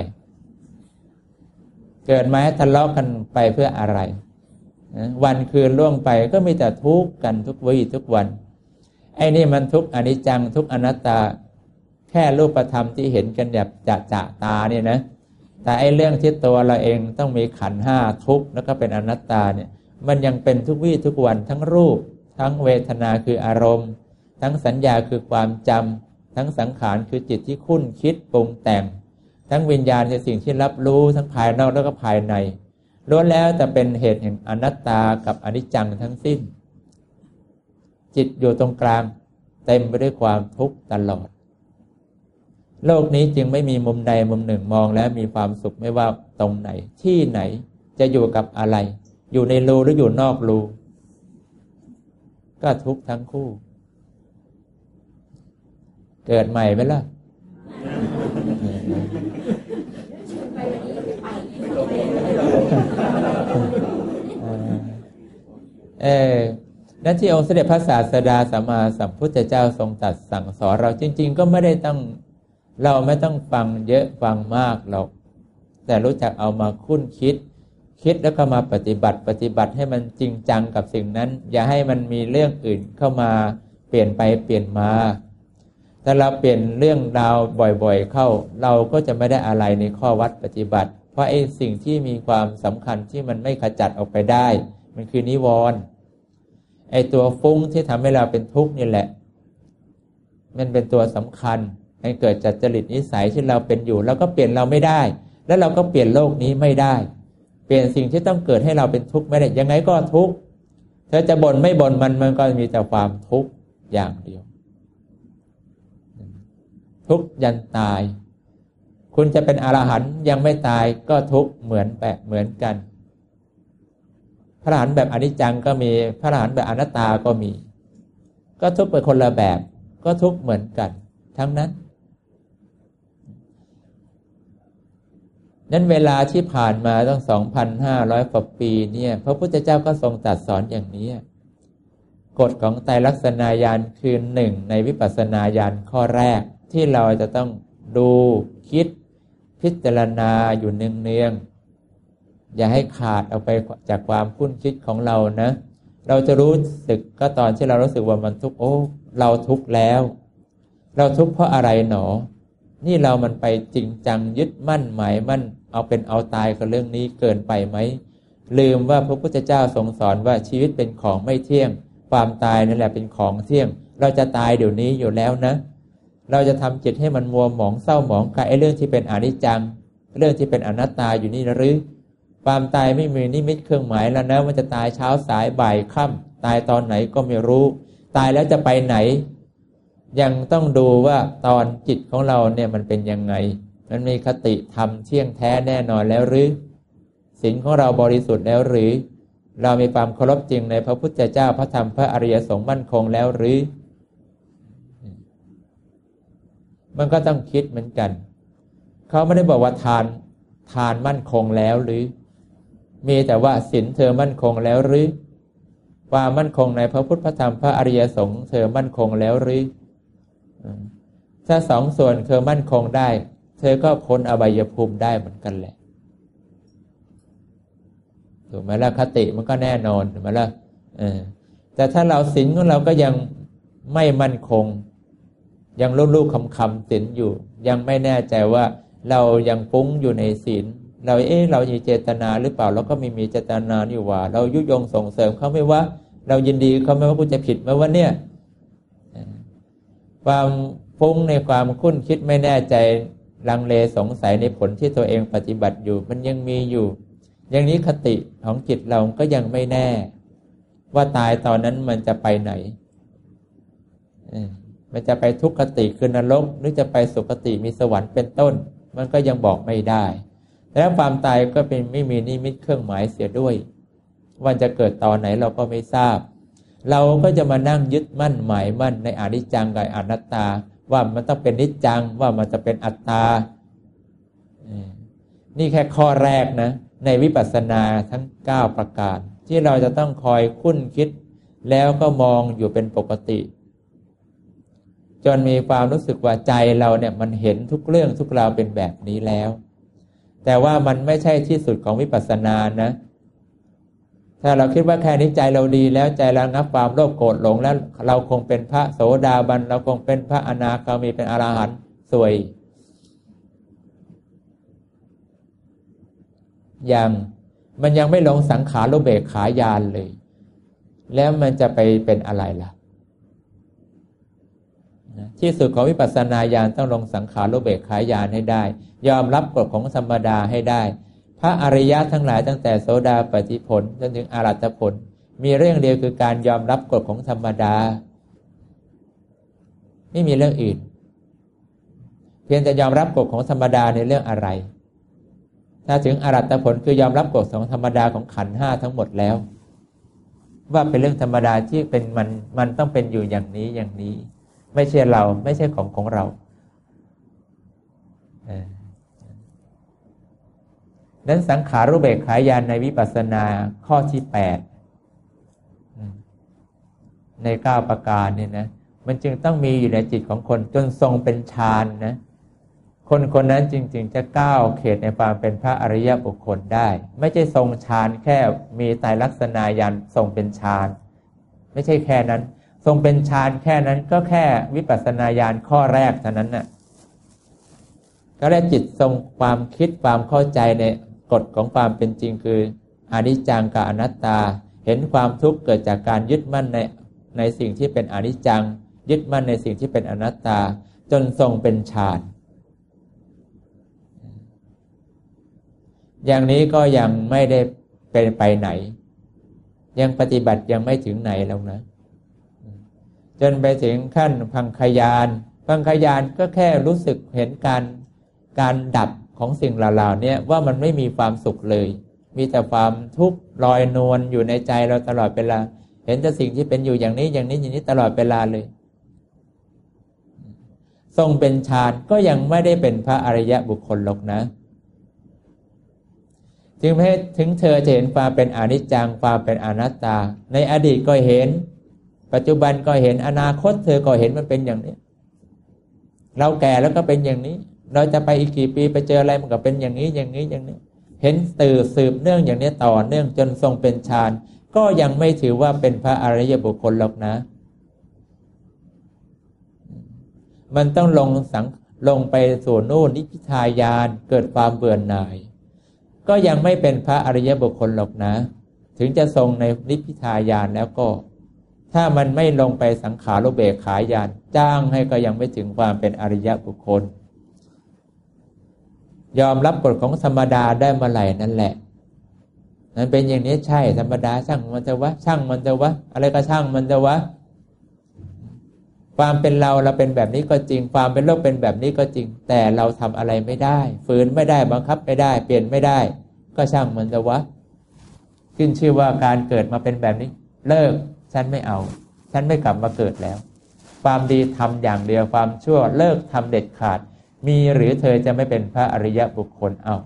เกิดมาให้ทะเลาะกันไปเพื่ออะไรวันคืนล่วงไปก็มีแต่ทุกข์กันทุกวี่ทุกวันไอ้นี่มันทุกข์อนิจจังทุกข์อนัตตาแค่รูปธรรมที่เห็นกันแบบจะตาเนี่ยนะแต่ไอ้เรื่องที่ตัวเราเองต้องมีขันธ์ห้าทุกข์แล้วก็เป็นอนัตตาเนี่ยมันยังเป็นทุกวี่ทุกวันทั้งรูปทั้งเวทนาคืออารมณ์ทั้งสัญญาคือความจำทั้งสังขารคือจิตที่คุ้นคิดปรุงแต่งทั้งวิญญาณคือสิ่งที่รับรู้ทั้งภายนอกแล้วก็ภายในล้วนแล้วแต่เป็นเหตุแห่งอนัตตากับอนิจจังทั้งสิ้นจิตอยู่ตรงกลางเต็มไปด้วยความทุกข์ตลอดโลกนี้จึงไม่มีมุมใดมุมหนึ่งมองแล้วมีความสุขไม่ว่าตรงไหนที่ไหนจะอยู่กับอะไรอยู่ในรูหรืออยู่นอกรูก็ทุกข์ทั้งคู่เกิดใหม่ไหมล่ะและที่องค์เสด็จพระศาสดาสัมมาสัมพุทธเจ้าทรงตรัสสั่งสอนเราจริงๆก็ไม่ได้ต้องเราไม่ต้องฟังเยอะฟังมากหรอกแต่รู้จักเอามาคุ้นคิดแล้วก็มาปฏิบัติให้มันจริงจังกับสิ่งนั้นอย่าให้มันมีเรื่องอื่นเข้ามาเปลี่ยนไปเปลี่ยนมาถ้าเราเปลี่ยนเรื่องราวบ่อยๆเข้าเราก็จะไม่ได้อะไรในข้อวัดปฏิบัติเพราะไอ้สิ่งที่มีความสำคัญที่มันไม่ขจัดออกไปได้มันคือนิวรณ์ไอ้ตัวฟุ้งที่ทำให้เราเป็นทุกข์นี่แหละมันเป็นตัวสำคัญให้เกิดจากจริตนิสัยที่เราเป็นอยู่เราก็เปลี่ยนเราไม่ได้แล้วเราก็เปลี่ยนโลกนี้ไม่ได้เปลี่ยนสิ่งที่ต้องเกิดให้เราเป็นทุกข์ไม่ได้ยังไงก็ทุกข์เธอจะบ่นไม่บ่นมันก็มีแต่ความทุกข์อย่างเดียวทุกข์ยันตายคุณจะเป็นอรหันต์ยังไม่ตายก็ทุกข์เหมือนกันพระอรหันต์แบบอนิจจังก็มีพระอรหันต์แบบอนัตตาก็มีก็ทุกข์ไปคนละแบบก็ทุกข์เหมือนกันทั้งนั้นนั้นเวลาที่ผ่านมาตั้ง 2,500 กว่าปีเนี่ยพระพุทธเจ้าก็ทรงตรัสสอนอย่างนี้กฎของไตรลักษณญาณคือหนึ่งในวิปัสสนาญาณข้อแรกที่เราจะต้องดูคิดพิจารณาอยู่เนืองๆอย่าให้ขาดออกไปจากความคุ้นคิดของเรานะเราจะรู้สึกก็ตอนที่เรารู้สึกว่ามันทุกข์โอ้เราทุกข์แล้วเราทุกข์เพราะอะไรหนอนี่เรามันไปจริงจังยึดมั่นหมายมั่นเอาเป็นเอาตายกับเรื่องนี้เกินไปไหมลืมว่าพระพุทธเจ้าทรงสอนว่าชีวิตเป็นของไม่เที่ยงความตายนั่นแหละเป็นของเที่ยงเราจะตายเดี๋ยวนี้อยู่แล้วนะเราจะทำจิตให้มันมัวหมองเศร้าหมองกับไอ้เรื่องที่เป็นอนิจจังเรื่องที่เป็นอนัตตาอยู่นี่หรือความตายไม่มีนิมิตเครื่องหมายแล้วนะมันจะตายเช้าสายบ่ายค่ำตายตอนไหนก็ไม่รู้ตายแล้วจะไปไหนยังต้องดูว่าตอนจิตของเราเนี่ยมันเป็นยังไงมันมีคติธรรมเที่ยงแท้แน่นอนแล้วหรือศีลของเราบริสุทธิ์แล้วหรือเรามีความเคารพจริงในพระพุทธเจ้าพระธรรมพระอริยสงฆ์มั่นคงแล้วหรือมันก็ต้องคิดเหมือนกันเขาไม่ได้บอกว่าทานมั่นคงแล้วหรือมีแต่ว่าศีลเธอมั่นคงแล้วหรือความมั่นคงในพระพุทธพระธรรมพระอริยสงฆ์เธอมั่นคงแล้วหรือถ้าสองส่วนเธอมั่นคงได้เธอก็พ้นอบายภูมิได้เหมือนกันแหละถูกไหมล่ะคติมันก็แน่นอนถูกไหมล่ะแต่ถ้าเราศีลของเราก็ยังไม่มั่นคงยังลูกๆคำๆศีลอยู่ยังไม่แน่ใจว่าเรายังฟุ้งอยู่ในศีลเราเรามีเจตนาหรือเปล่าเราก็ไม่มีเจตนานี่หว่าเรายุยงส่งเสริมเขาไม่ว่าเรายินดีเขาไม่ว่ากูจะผิดไหมว่าเนี่ยความฟุ้งในความคุ้นคิดไม่แน่ใจลังเลสงสัยในผลที่ตัวเองปฏิบัติอยู่มันยังมีอยู่อย่างนี้คติของจิตเราก็ยังไม่แน่ว่าตายตอนนั้นมันจะไปไหนมันจะไปทุกขติคือนรกหรือจะไปสุคติมีสวรรค์เป็นต้นมันก็ยังบอกไม่ได้แล้วความตายก็เป็นไม่มีนิมิตเครื่องหมายเสียด้วยวันจะเกิดตอนไหนเราก็ไม่ทราบเราก็จะมานั่งยึดมั่นหมายมั่นในอนิจจังกับอนัตตาว่ามันต้องเป็นนิจจังว่ามันจะเป็นอัตตานี่แค่ข้อแรกนะในวิปัสสนาทั้ง9ประการที่เราจะต้องคอยคุ้นคิดแล้วก็มองอยู่เป็นปกติจนมีความรู้สึกว่าใจเราเนี่ยมันเห็นทุกเรื่องทุกราวเป็นแบบนี้แล้วแต่ว่ามันไม่ใช่ที่สุดของวิปัสสนานะถ้าเราคิดว่าแค่นี้ใจเราดีแล้วใจเรางับความโลภโกรธหลงแล้วเราคงเป็นพระโสดาบันเราคงเป็นพระอนาคามีเป็นอรหันต์สวยมันยังไม่ลงสังขารอุเบกขาญาณเลยแล้วมันจะไปเป็นอะไรล่ะที่สุดของวิปัสสนาญาณต้องลงสังขารอุเบกขาญาณให้ได้ยอมรับกฎของธรรมดาให้ได้พระอริยะทั้งหลายตั้งแต่โสดาปัตติผลจนถึงอรหัตผลมีเรื่องเดียวคือการยอมรับกฎของธรรมดาไม่มีเรื่องอื่นเพียงแต่ยอมรับกฎของธรรมดาในเรื่องอะไรถ้าถึงอรหัตผลคือยอมรับกฎของธรรมดาของขันธ์5ทั้งหมดแล้วว่าเป็นเรื่องธรรมดาที่เป็นมันต้องเป็นอยู่อย่างนี้ไม่ใช่เราไม่ใช่ของเรานั้นสังขารุเบกขาญาณในวิปัสสนาข้อที่8 ใน9ประการเนี่ยนะมันจึงต้องมีอยู่ในจิตของคนจนทรงเป็นฌานนะคนคนนั้นจริงๆจะก้าวเขตในความเป็นพระอริยบุคคลได้ไม่ใช่ทรงฌานแค่มีไตรลักษณญาณทรงเป็นฌานไม่ใช่แค่นั้นทรงเป็นฌานแค่นั้นก็แค่วิปัสสนาญาณข้อแรกเท่านั้นน่ะก็ได้จิตทรงความคิดความเข้าใจในกฎของความเป็นจริงคืออนิจจังกับอนัตตาเห็นความทุกข์เกิดจากการยึดมั่นในสิ่งที่เป็นอนิจจังยึดมั่นในสิ่งที่เป็นอนัตตาจนทรงเป็นฌานอย่างนี้ก็ยังไม่ได้เป็นไปไหนยังปฏิบัติยังไม่ถึงไหนแล้วนะจนไปถึงขั้นพังคญาณก็แค่รู้สึกเห็นการดับของสิ่งเหล่านี้ว่ามันไม่มีความสุขเลยมีแต่ความทุกข์ลอยนวลอยู่ในใจเราตลอดเวลาเห็นแต่สิ่งที่เป็นอยู่อย่างนี้อย่างนี้ตลอดเวลาเลยทรงเป็นฌานก็ยังไม่ได้เป็นพระอริยบุคคลหรอกนะถึงเธอจะเห็นความเป็นอนิจจังความเป็นอนัตตาในอดีตก็เห็นปัจจุบันก็เห็นอนาคตเธอก็เห็นมันเป็นอย่างนี้เราแก่แล้วก็เป็นอย่างนี้เราจะไปอีกกี่ปีไปเจออะไรมันก็เป็นอย่างนี้อย่างนี้เห็นสืบเนื่องอย่างนี้ต่อเนื่องจนทรงเป็นฌานก็ยังไม่ถือว่าเป็นพระอริยบุคคลหรอกนะมันต้องลงไปสู่นู่นนิพพิทายานเกิดความเบื่อหน่ายก็ยังไม่เป็นพระอริยบุคคลหรอกนะถึงจะทรงในนิพพิทายานแล้วก็ถ้ามันไม่ลงไปสังขารุเบกขายานจ้างให้ก็ยังไม่ถึงความเป็นอริยบุคคลยอมรับกฎของธรรมดาได้เมื่อไหร่นั่นแหละมันเป็นอย่างนี้ใช่ธรรมดาช่างมันจะวะช่างมันจะวะอะไรก็ช่างมันจะวะความเป็นเราเป็นแบบนี้ก็จริงความเป็นโลกเป็นแบบนี้ก็จริงแต่เราทำอะไรไม่ได้ฝืนไม่ได้บังคับไม่ได้เปลี่ยนไม่ได้ก็ช่างมันจะวะขึ้นชื่อว่าการเกิดมาเป็นแบบนี้เลิกฉันไม่เอาฉันไม่กลับมาเกิดแล้วความดีทำอย่างเดียวความชั่วเลิกทำเด็ดขาดมีหรือเธอจะไม่เป็นพระอริยบุคคลเอา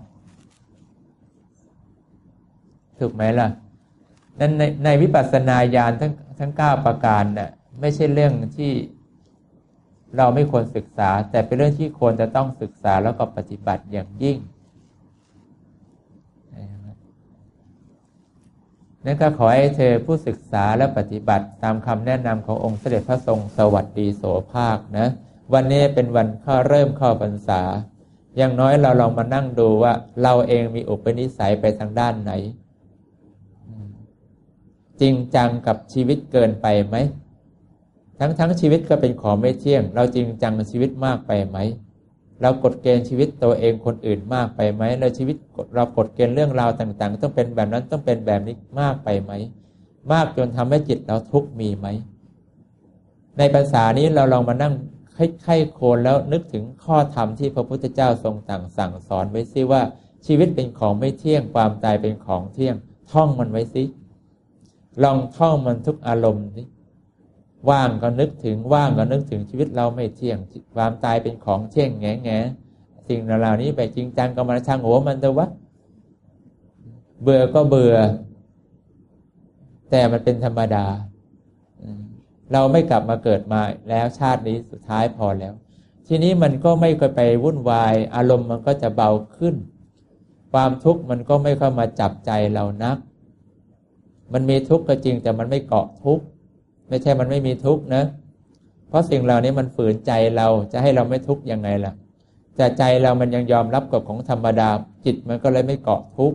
ถูกไหมล่ะนั้นในวิปัสสนาญาณทั้ง9ประการน่ะไม่ใช่เรื่องที่เราไม่ควรศึกษาแต่เป็นเรื่องที่ควรจะต้องศึกษาแล้วก็ปฏิบัติอย่างยิ่งนั่นก็ขอให้เธอผู้ศึกษาและปฏิบัติตามคำแนะนำขององค์เสด็จพระทรงสวัสดีโสภาคนะวันนี้เป็นวันเริ่มเข้าพรรษาอย่างน้อยเราลองมานั่งดูว่าเราเองมีอุปนิสัยไปทางด้านไหนจริงจังกับชีวิตเกินไปไหมทั้งชีวิตก็เป็นของไม่เที่ยงเราจริงจังกับชีวิตมากไปไหมเรากฎเกณฑ์ชีวิตตัวเองคนอื่นมากไปไหมเรากฎเกณฑ์เรื่องราวต่างๆต้องเป็นแบบนั้นต้องเป็นแบบนี้มากไปไหมมากจนทำให้จิตเราทุกข์มีไหมในภาษานี้เราลองมานั่งไข้โคนแล้วนึกถึงข้อธรรมที่พระพุทธเจ้าทรงสั่งสอนไว้สิว่าชีวิตเป็นของไม่เที่ยงความตายเป็นของเที่ยงท่องมันไว้สิลองท่องมันทุกอารมณ์สิว่างก็นึกถึงชีวิตเราไม่เที่ยงความตายเป็นของเที่ยงแง่สิ่งเหล่านี้ไปจริงจังก็มาช่างหัวมันเถอะวะเบื่อก็เบื่อแต่มันเป็นธรรมดาเราไม่กลับมาเกิดมาแล้วชาตินี้สุดท้ายพอแล้วทีนี้มันก็ไม่ค่อยไปวุ่นวายอารมณ์มันก็จะเบาขึ้นความทุกข์มันก็ไม่เข้ามาจับใจเรานักมันมีทุกข์ก็จริงแต่มันไม่เกาะทุกข์ไม่ใช่มันไม่มีทุกข์นะเพราะสิ่งเหล่านี้มันฝืนใจเราจะให้เราไม่ทุกข์ยังไงล่ะแต่ใจเรามันยังยอมรับกฎของธรรมดาจิตมันก็เลยไม่เกาะทุกข์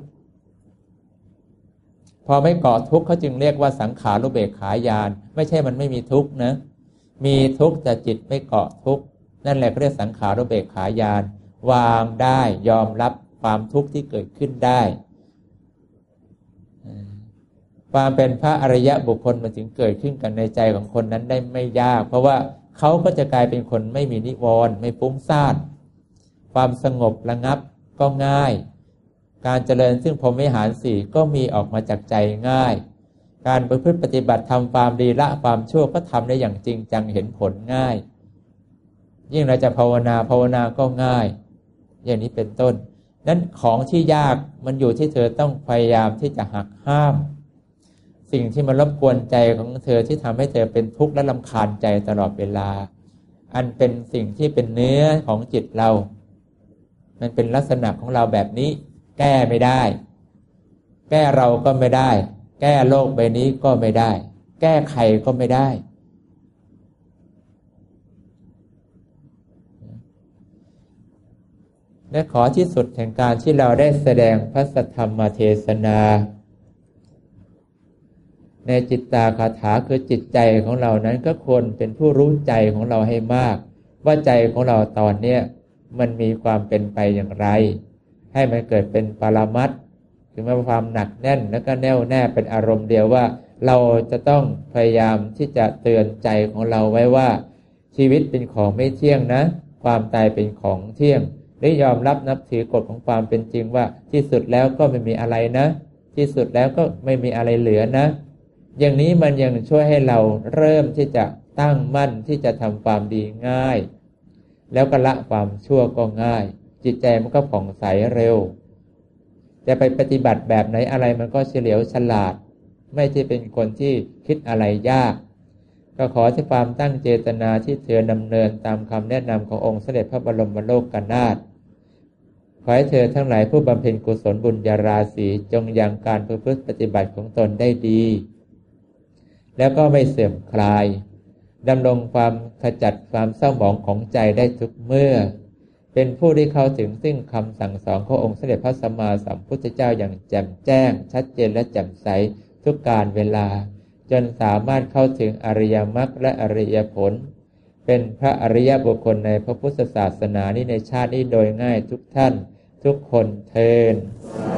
พอไม่เกาะทุกข์เขาจึงเรียกว่าสังขารุเบกขายานไม่ใช่มันไม่มีทุกข์นะมีทุกข์แต่จิตไม่เกาะทุกข์นั่นแหละเขาเรียกสังขารุเบกขายานวางได้ยอมรับความทุกข์ที่เกิดขึ้นได้ความเป็นพระอริยบุคคลมันถึงเกิดขึ้นกันในใจของคนนั้นได้ไม่ยากเพราะว่าเขาก็จะกลายเป็นคนไม่มีนิวรณ์ไม่ฟุ้งซ่านความสงบระงับก็ง่ายการเจริญซึ่งพรหมวิหารสี่ก็มีออกมาจากใจง่ายการประพฤติปฏิบัติทำความดีละความชั่วก็ทำได้อย่างจริงจังเห็นผลง่ายยิ่งเราจะภาวนาก็ง่ายอย่างนี้เป็นต้นนั้นของที่ยากมันอยู่ที่เธอต้องพยายามที่จะหักห้ามสิ่งที่มารบกวนใจของเธอที่ทำให้เธอเป็นทุกข์และรำคาญใจตลอดเวลาอันเป็นสิ่งที่เป็นเนื้อของจิตเรามันเป็นลักษณะของเราแบบนี้แก้ไม่ได้แก้เราก็ไม่ได้แก้โลกใบนี้ก็ไม่ได้แก้ใครก็ไม่ได้และขอที่สุดแห่งการที่เราได้แสดงพระสัทธรรมเทศนาในจิตตาคาถาคือจิตใจของเรานั้นก็ควรเป็นผู้รู้ใจของเราให้มากว่าใจของเราตอนนี้มันมีความเป็นไปอย่างไรให้มันเกิดเป็นปรมัตถ์คือมีความหนักแน่นแล้วก็แน่วแน่เป็นอารมณ์เดียวว่าเราจะต้องพยายามที่จะเตือนใจของเราไว้ว่าชีวิตเป็นของไม่เที่ยงนะความตายเป็นของเที่ยงได้ยอมรับนับถือกฎของความเป็นจริงว่าที่สุดแล้วก็ไม่มีอะไรนะที่สุดแล้วก็ไม่มีอะไรเหลือนะอย่างนี้มันยังช่วยให้เราเริ่มที่จะตั้งมั่นที่จะทำความดีง่ายแล้วก็ละความชั่วก็ง่ายจิตใจมันก็ผ่องใสเร็วจะไปปฏิบัติแบบไหนอะไรมันก็เฉลียวฉลาดไม่ใช่เป็นคนที่คิดอะไรยากก็ขอที่ความตั้งเจตนาที่เธอดำเนินตามคำแนะนำขององค์สมเด็จพระบรมโลกนาถขอให้เธอทั้งหลายผู้บำเพ็ญกุศลบุญญาราศีจงยังการประพฤติปฏิบัติของตนได้ดีแล้วก็ไม่เสื่อมคลายดำรงความขจัดความเศร้าหมองของใจได้ทุกเมื่อเป็นผู้ที่เข้าถึงซึ่งคำสั่งสอนขององค์สมเด็จพระสัมมาสัมพุทธเจ้าอย่างแจ่มแจ้งชัดเจนและแจ่มใสทุกกาลเวลาจนสามารถเข้าถึงอริยมรรคและอริยผลเป็นพระอริยบุคคลในพระพุทธศาสนานี้ในชาตินี้โดยง่ายทุกท่านทุกคนเทอญ